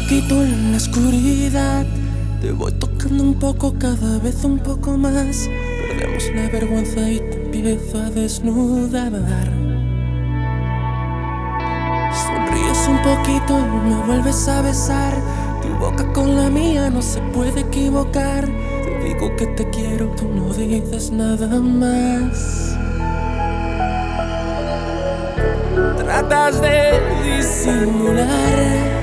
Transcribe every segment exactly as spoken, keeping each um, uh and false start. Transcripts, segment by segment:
poquito en la oscuridad, te voy tocando un poco, cada vez un poco más. Perdemos la vergüenza y te empiezo a desnudar. Sonríes un poquito y me vuelves a besar. Tu boca con la mía no se puede equivocar. Te digo que te quiero, tú no dices nada más. Tratas de disimular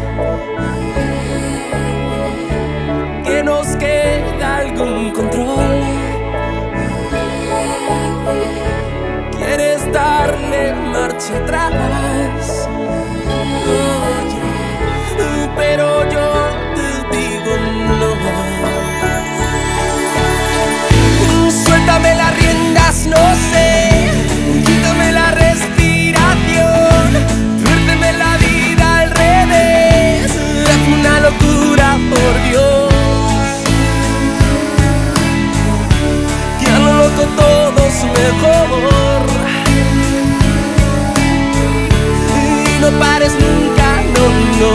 que nos queda algún control. Quieres darle marcha atrás, oh, pero yo te digo no. Suéltame las riendas, no sé, quítame la respiración, tuérceme la vida al revés, hazme una locura, por Dios. Que a lo loco todo es mejor. Y no pares nunca, no,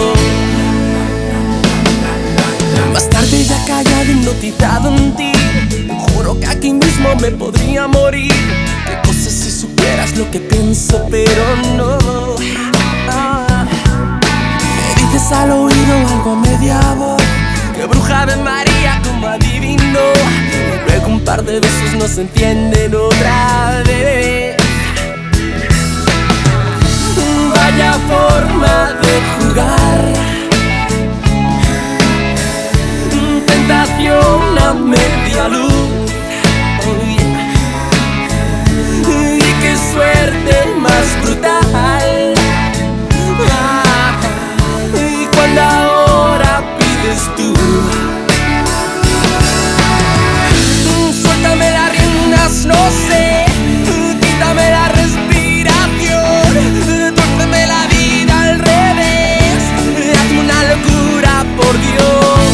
no. Más tarde ya callado, hipnotizado en ti, juro que aquí mismo me podría morir. Qué cosas si supieras lo que pienso, pero no. Ah. Me dices al oído algo a media voz, que bruja de María como adivino. Luego un par de besos no se entienden otra vez. Vaya forma de jugar, tentación a media luz. Y qué suerte más brutal. Ah, y cuando ahora pides tú, suéltame las riendas, no sé, quítame la respiración, tuérceme la vida al revés, hazme una locura, por Dios.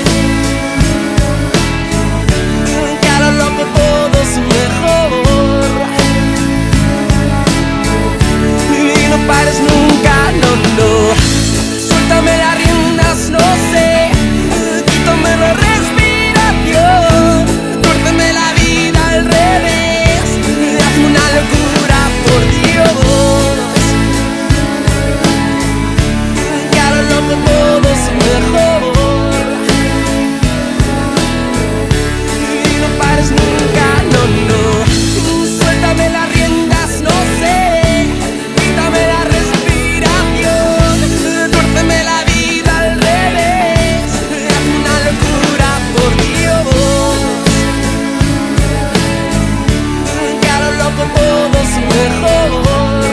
Que a lo loco todo es mejor. Y no pares nunca, no, no. Suéltame las riendas, no sé, quítame la respiración, tuérceme la vida al revés, hazme una locura, por Dios. Que a lo loco todo es mejor. Y no pares nunca, no, no. Suéltame las riendas, no sé, quítame la respiración, tuérceme la vida al revés, hazme una locura, por Dios. Que a lo loco todo es mejor.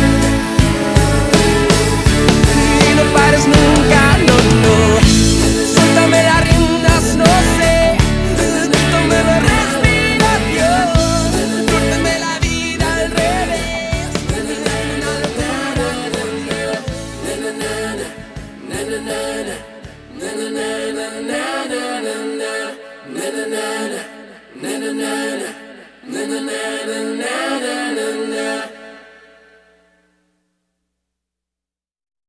Y no pares nunca, no, no. Suéltame las riendas, no sé, quítame la respiración, tuérceme la vida al revés, hazme una locura, por Dios. Na na na na na na na na na na na na na na na na na.